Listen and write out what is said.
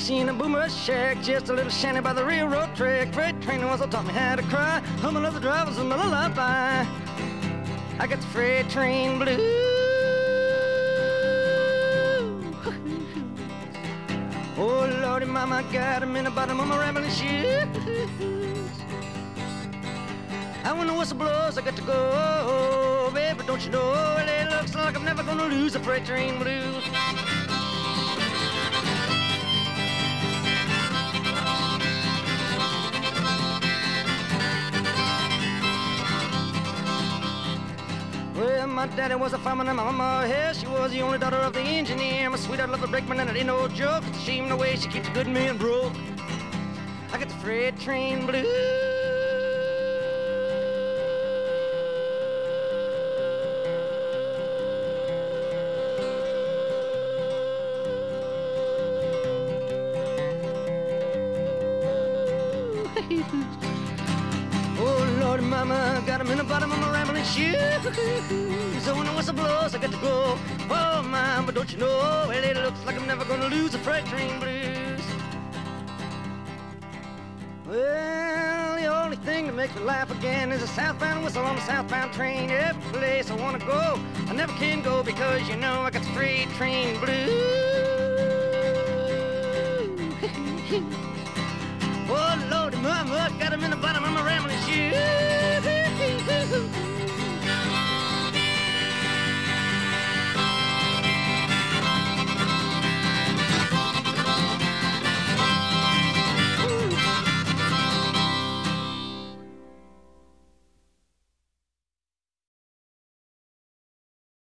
taxi in a boomer shack, just a little shanty by the railroad track. Freight train was taught me how to cry, humming of the drivers and a lullaby. I got the freight train blues. Oh Lordy, mama, got 'em in the bottom of my rambling shoes. And when the whistle blows, I got to go, baby, don't you know? It looks like I'm never gonna lose the freight train blues. Well, my daddy was a fireman and my mama, yeah, she was the only daughter of the engineer. My sweetheart loved a brakeman and it ain't no joke. It's a shame the way she keeps a good man broke. I got the freight train blues. Oh Lord, mama, got 'em in the bottom of my rambling shoes. So when the whistle blows, I got to go. Oh mama, but don't you know? Well, it looks like I'm never gonna lose the freight train blues. Well, the only thing that makes me laugh again is a southbound whistle on a southbound train. Every place I wanna go, I never can go because you know I got the freight train blues. Oh Lordy, mama, got 'em in the bottom of my rambling shoes.